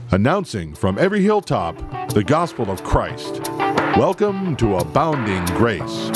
Announcing from every hilltop the gospel of Christ. Welcome to Abounding Grace.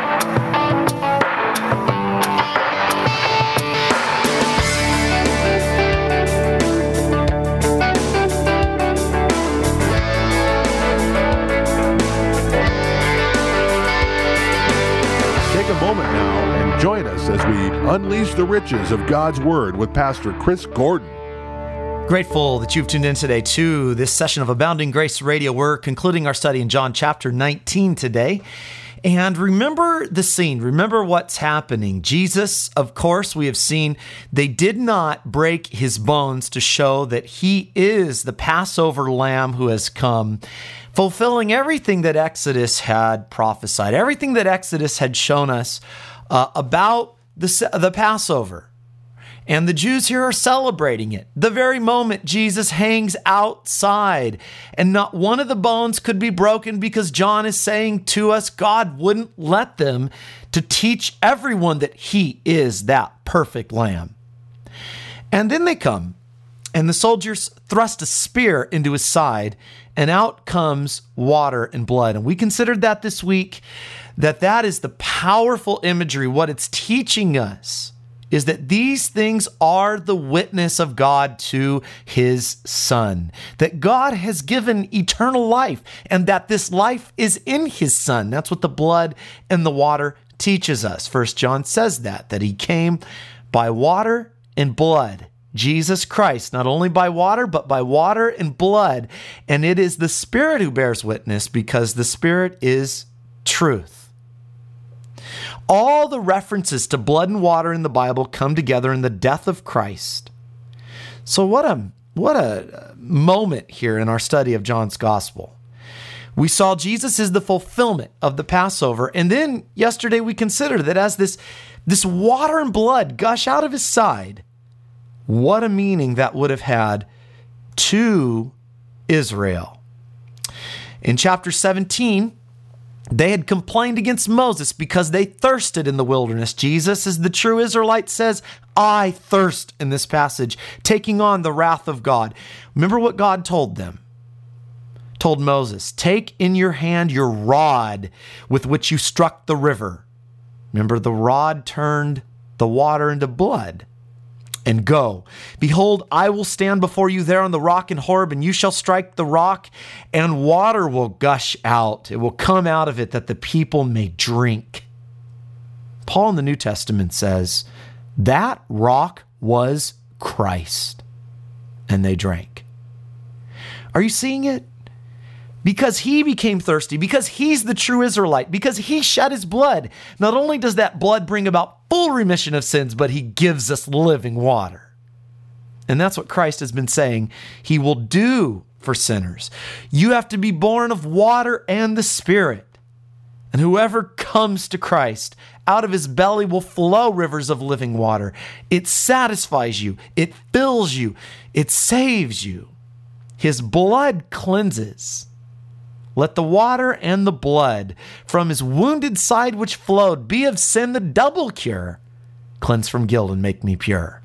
Take a moment now and join us as we unleash the riches of God's Word with Pastor Chris Gordon. Grateful that you've tuned in today to this session of Abounding Grace Radio. We're concluding our study in John chapter 19 today. And remember the scene. Remember what's happening. Jesus, of course, we have seen, they did not break his bones to show that he is the Passover lamb who has come, fulfilling everything that Exodus had prophesied, everything that Exodus had shown us about the Passover. And the Jews here are celebrating it. The very moment Jesus hangs outside, and not one of the bones could be broken, because John is saying to us, God wouldn't let them, to teach everyone that he is that perfect lamb. And then they come, and the soldiers thrust a spear into his side, and out comes water and blood. And we considered that this week, that is the powerful imagery. What it's teaching us is that these things are the witness of God to his Son, that God has given eternal life, and that this life is in his Son. That's what the blood and the water teaches us. 1 John says that he came by water and blood. Jesus Christ, not only by water, but by water and blood. And it is the Spirit who bears witness, because the Spirit is truth. All the references to blood and water in the Bible come together in the death of Christ. So what a moment here in our study of John's gospel. We saw Jesus is the fulfillment of the Passover. And then yesterday we considered that as this water and blood gush out of his side, what a meaning that would have had to Israel. In chapter 17, they had complained against Moses because they thirsted in the wilderness. Jesus, as the true Israelite, says, I thirst, in this passage, taking on the wrath of God. Remember what God told them. Told Moses, take in your hand your rod with which you struck the river. Remember, the rod turned the water into blood. And go. Behold, I will stand before you there on the rock in Horeb, and you shall strike the rock, and water will gush out. It will come out of it that the people may drink. Paul in the New Testament says, that rock was Christ, and they drank. Are you seeing it? Because he became thirsty, because he's the true Israelite, because he shed his blood. Not only does that blood bring about full remission of sins, but he gives us living water. And that's what Christ has been saying he will do for sinners. You have to be born of water and the Spirit. And whoever comes to Christ, out of his belly will flow rivers of living water. It satisfies you. It fills you. It saves you. His blood cleanses. Let the water and the blood from his wounded side which flowed be of sin the double cure. Cleanse from guilt and make me pure.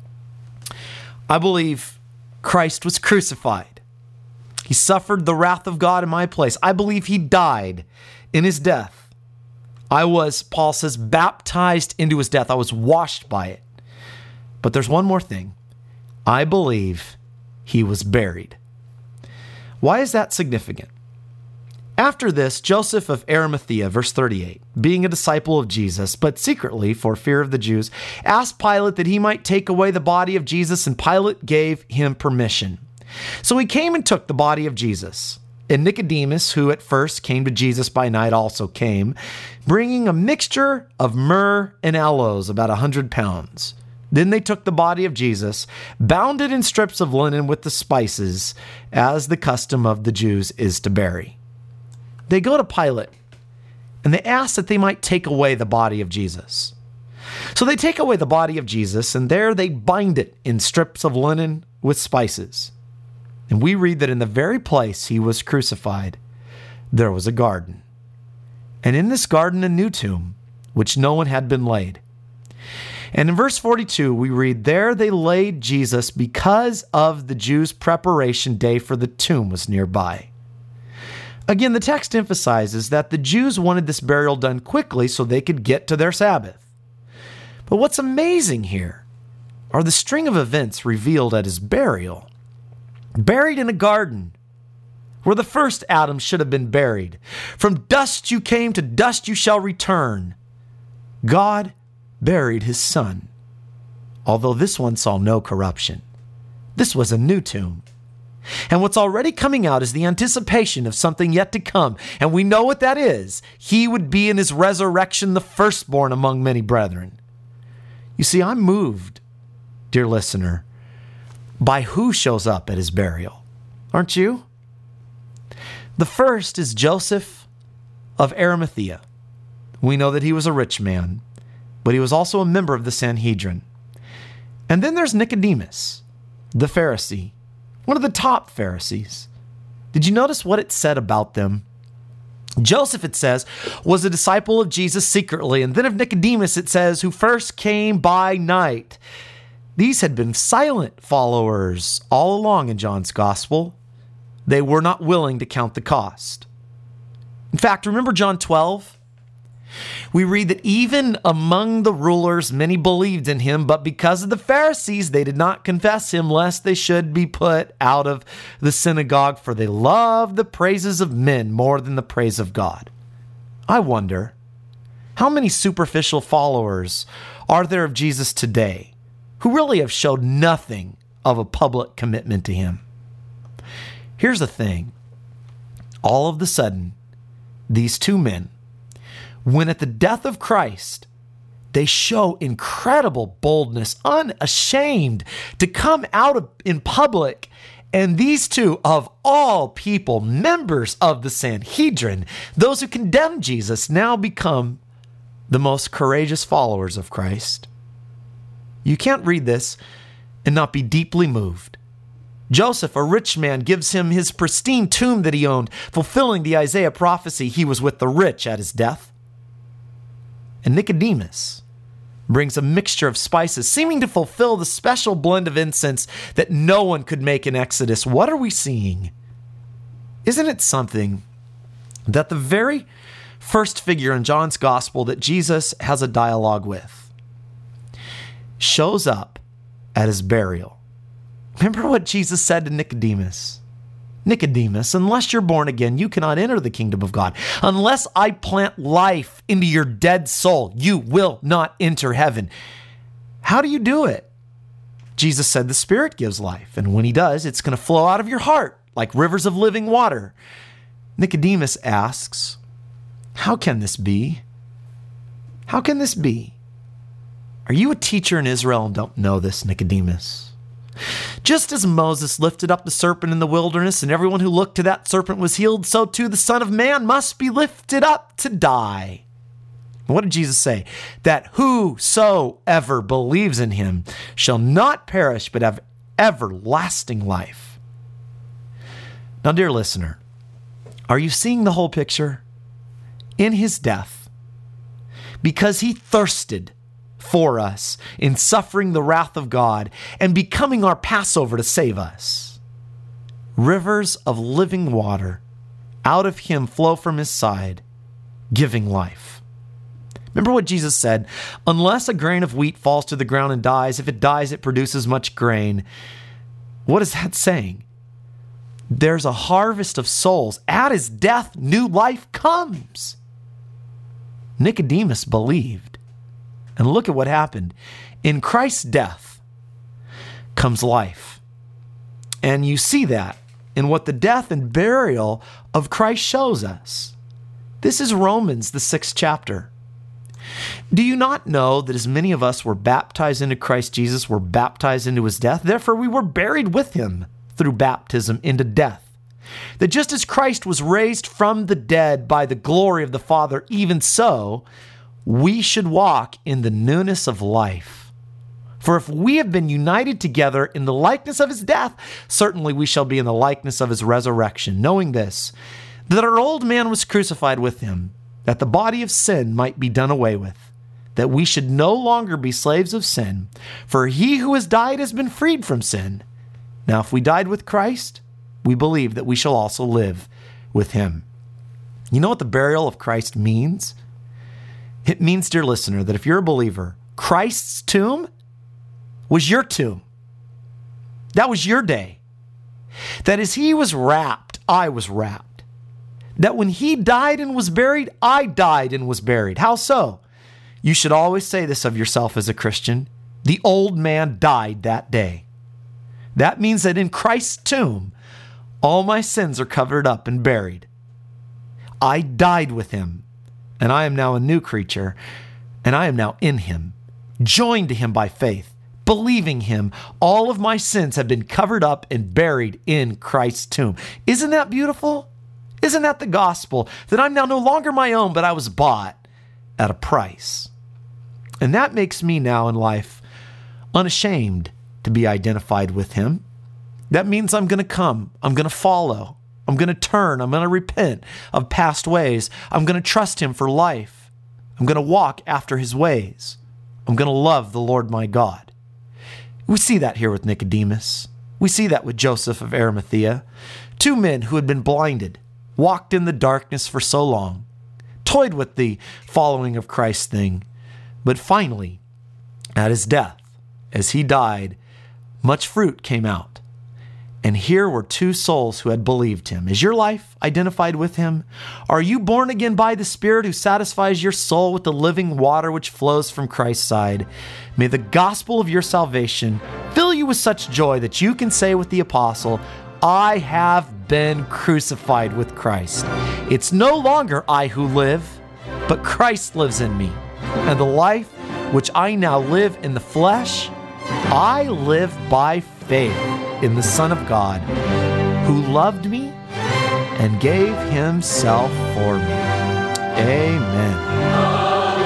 I believe Christ was crucified. He suffered the wrath of God in my place. I believe he died in his death. I was, Paul says, baptized into his death. I was washed by it. But there's one more thing. I believe he was buried. Why is that significant? After this, Joseph of Arimathea, verse 38, being a disciple of Jesus, but secretly for fear of the Jews, asked Pilate that he might take away the body of Jesus, and Pilate gave him permission. So he came and took the body of Jesus. And Nicodemus, who at first came to Jesus by night, also came, bringing a mixture of myrrh and aloes, about 100 pounds. Then they took the body of Jesus, bound it in strips of linen with the spices, as the custom of the Jews is to bury. They go to Pilate, and they ask that they might take away the body of Jesus. So they take away the body of Jesus, and there they bind it in strips of linen with spices. And we read that in the very place he was crucified, there was a garden. And in this garden a new tomb, which no one had been laid. And in verse 42, we read, "There they laid Jesus because of the Jews' preparation day, for the tomb was nearby." Again, the text emphasizes that the Jews wanted this burial done quickly so they could get to their Sabbath. But what's amazing here are the string of events revealed at his burial. Buried in a garden where the first Adam should have been buried. From dust you came, to dust you shall return. God buried his son, although this one saw no corruption. This was a new tomb. And what's already coming out is the anticipation of something yet to come. And we know what that is. He would be in his resurrection the firstborn among many brethren. You see, I'm moved, dear listener, by who shows up at his burial. Aren't you? The first is Joseph of Arimathea. We know that he was a rich man, but he was also a member of the Sanhedrin. And then there's Nicodemus, the Pharisee, one of the top Pharisees. Did you notice what it said about them? Joseph, it says, was a disciple of Jesus secretly. And then of Nicodemus, it says, who first came by night. These had been silent followers all along in John's gospel. They were not willing to count the cost. In fact, remember John 12? We read that even among the rulers, many believed in him, but because of the Pharisees, they did not confess him, lest they should be put out of the synagogue, for they loved the praises of men more than the praise of God. I wonder, how many superficial followers are there of Jesus today who really have showed nothing of a public commitment to him? Here's the thing. All of a sudden, these two men, when at the death of Christ, they show incredible boldness, unashamed to come out in public. And these two, of all people, members of the Sanhedrin, those who condemned Jesus, now become the most courageous followers of Christ. You can't read this and not be deeply moved. Joseph, a rich man, gives him his pristine tomb that he owned, fulfilling the Isaiah prophecy, he was with the rich at his death. And Nicodemus brings a mixture of spices, seeming to fulfill the special blend of incense that no one could make in Exodus. What are we seeing? Isn't it something that the very first figure in John's gospel that Jesus has a dialogue with shows up at his burial? Remember what Jesus said to Nicodemus? Nicodemus, unless you're born again, you cannot enter the kingdom of God. Unless I plant life into your dead soul, you will not enter heaven. How do you do it? Jesus said the Spirit gives life, and when he does, it's going to flow out of your heart like rivers of living water. Nicodemus asks, how can this be? How can this be? Are you a teacher in Israel and don't know this, Nicodemus? Just as Moses lifted up the serpent in the wilderness and everyone who looked to that serpent was healed, so too the Son of Man must be lifted up to die. What did Jesus say? That whosoever believes in him shall not perish but have everlasting life. Now, dear listener, are you seeing the whole picture? In his death, because he thirsted for us in suffering the wrath of God and becoming our Passover to save us, rivers of living water out of him flow from his side, giving life. Remember what Jesus said, unless a grain of wheat falls to the ground and dies, if it dies, it produces much grain. What is that saying? There's a harvest of souls. At his death, new life comes. Nicodemus believed. And look at what happened. In Christ's death comes life. And you see that in what the death and burial of Christ shows us. This is Romans, the 6th chapter. Do you not know that as many of us were baptized into Christ Jesus, were baptized into his death? Therefore, we were buried with him through baptism into death. That just as Christ was raised from the dead by the glory of the Father, even so, we should walk in the newness of life. For if we have been united together in the likeness of his death, certainly we shall be in the likeness of his resurrection, knowing this, that our old man was crucified with him, that the body of sin might be done away with, that we should no longer be slaves of sin, for he who has died has been freed from sin. Now, if we died with Christ, we believe that we shall also live with him. You know what the burial of Christ means? It means, dear listener, that if you're a believer, Christ's tomb was your tomb. That was your day. That as he was wrapped, I was wrapped. That when he died and was buried, I died and was buried. How so? You should always say this of yourself as a Christian. The old man died that day. That means that in Christ's tomb, all my sins are covered up and buried. I died with him, and I am now a new creature, and I am now in him, joined to him by faith, believing him. All of my sins have been covered up and buried in Christ's tomb. Isn't that beautiful? Isn't that the gospel? That I'm now no longer my own, but I was bought at a price. And that makes me now in life unashamed to be identified with him. That means I'm going to come. I'm going to follow. I'm going to turn. I'm going to repent of past ways. I'm going to trust him for life. I'm going to walk after his ways. I'm going to love the Lord my God. We see that here with Nicodemus. We see that with Joseph of Arimathea. Two men who had been blinded, walked in the darkness for so long, toyed with the following of Christ thing, but finally, at his death, as he died, much fruit came out. And here were two souls who had believed him. Is your life identified with him? Are you born again by the Spirit who satisfies your soul with the living water which flows from Christ's side? May the gospel of your salvation fill you with such joy that you can say with the apostle, I have been crucified with Christ. It's no longer I who live, but Christ lives in me. And the life which I now live in the flesh, I live by faith in the Son of God, who loved me and gave himself for me. Amen.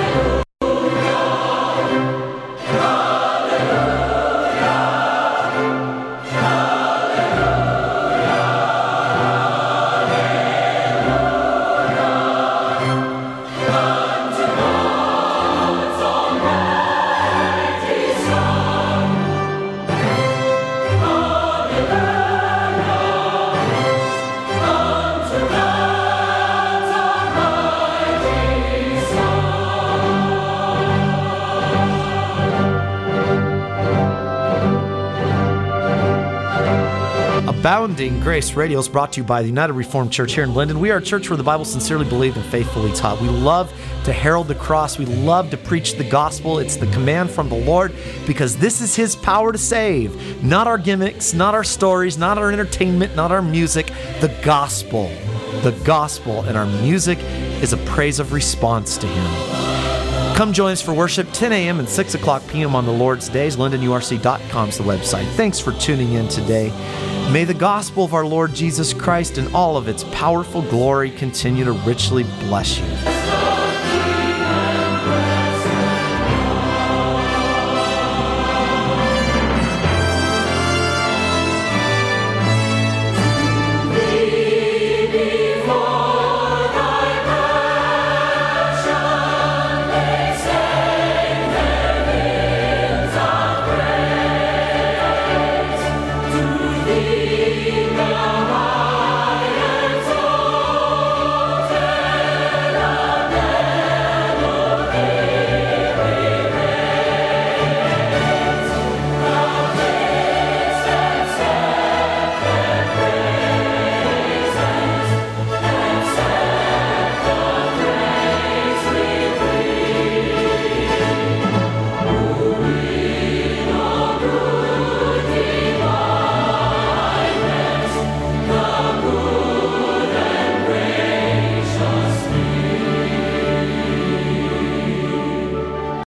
Abounding Grace Radio is brought to you by the United Reformed Church here in Linden. We are a church where the Bible is sincerely believed and faithfully taught. We love to herald the cross. We love to preach the gospel. It's the command from the Lord because this is his power to save. Not our gimmicks, not our stories, not our entertainment, not our music. The gospel. The gospel. And our music is a praise of response to him. Come join us for worship 10 a.m. and 6 o'clock p.m. on the Lord's days. LindenURC.com is the website. Thanks for tuning in today. May the gospel of our Lord Jesus Christ and all of its powerful glory continue to richly bless you.